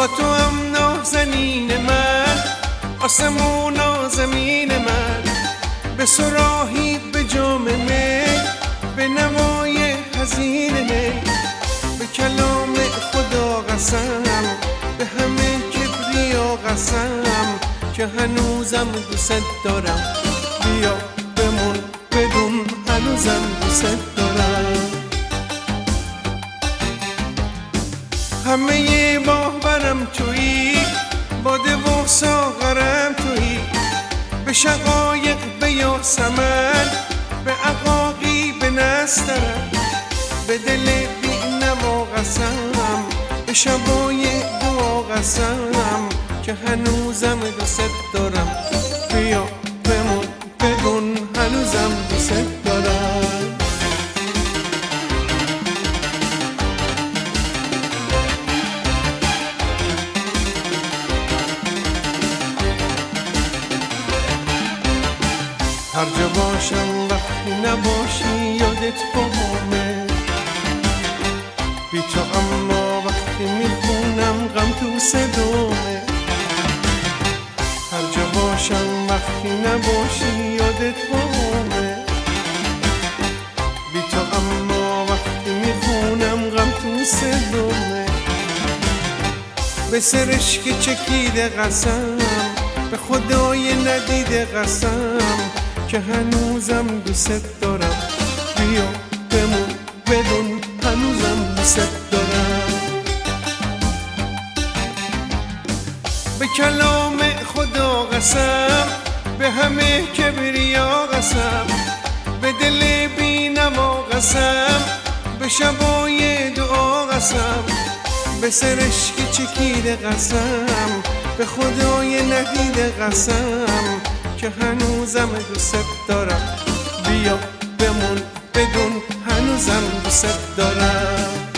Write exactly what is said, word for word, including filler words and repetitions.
با تو هم نازنین من، آسمون و زمین من، به صراحی به جام می، به نوای حزین می، به کلام خدا قسم، به همه کبریا قسم که هنوزم دوست دارم. بیا بمون بدون هنوزم دوست دارم. همه باورم تویی، باده و ساغرم تویی، به شقایق به یاسمن، به عقاقی به نسترم، به دل بی نوا قسم، به شبای دعا قسم که هنوزم دوست دارم. بیا بمون بدون هنوزم دوست دارم. هر جا باشم وقتی نباشی یادت بامه، بی تو اما وقتی میخونم غم تو صدامه. هر جا باشم وقتی نباشی یادت بامه، بی تو اما وقتی میخونم غم تو صدامه. به سرش که چکیده قسم، به خدای ندیده قسم که هنوزم دوست دارم. بیا بمون بدون هنوزم دوست دارم. به کلام خدا قسم، به همه کبریا قسم، به دل بی نوا قسم، به شبای دعا قسم، به سرش که چکیده قسم، به خدای ندیده قسم که هنوزم دوست دارم. بیا بمون بدون هنوزم دوست دارم.